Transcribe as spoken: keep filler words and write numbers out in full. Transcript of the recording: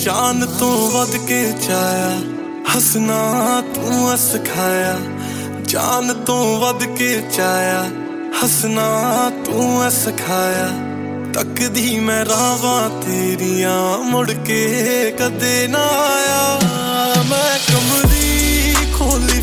जान तो वध के चाया हसना तू सिखाया जान तो वध के चाया हसना तू सिखाया तकदी मैं रावां तेरियां मुड़ के कदे ना आया मैं कमरी खोली